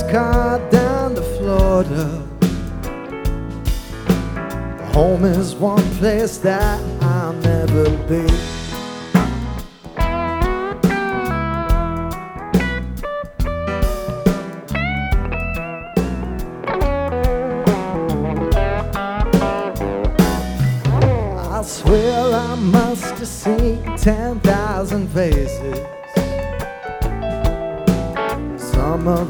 this car down to Florida. Home is one place that I'll never be. I swear I must have seen 10,000 faces. Some of